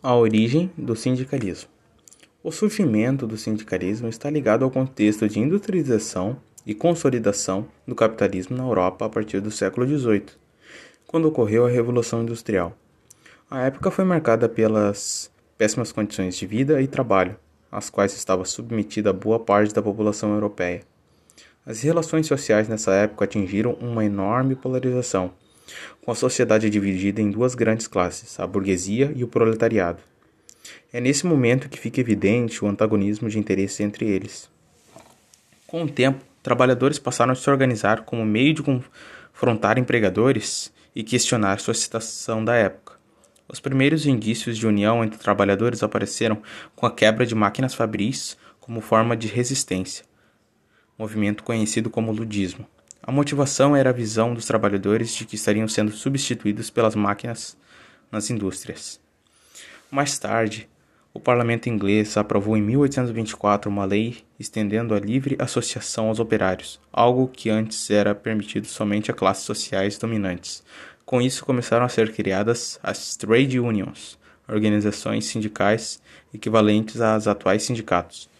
A origem do sindicalismo. O surgimento do sindicalismo está ligado ao contexto de industrialização e consolidação do capitalismo na Europa a partir do século XVIII, quando ocorreu a Revolução Industrial. A época foi marcada pelas péssimas condições de vida e trabalho, às quais estava submetida boa parte da população europeia. As relações sociais nessa época atingiram uma enorme polarização, com a sociedade dividida em duas grandes classes, a burguesia e o proletariado. É nesse momento que fica evidente o antagonismo de interesses entre eles. Com o tempo, trabalhadores passaram a se organizar como meio de confrontar empregadores e questionar sua situação da época. Os primeiros indícios de união entre trabalhadores apareceram com a quebra de máquinas fabris como forma de resistência, movimento conhecido como ludismo. A motivação era a visão dos trabalhadores de que estariam sendo substituídos pelas máquinas nas indústrias. Mais tarde, o parlamento inglês aprovou em 1824 uma lei estendendo a livre associação aos operários, algo que antes era permitido somente a classes sociais dominantes. Com isso, começaram a ser criadas as trade unions, organizações sindicais equivalentes às atuais sindicatos.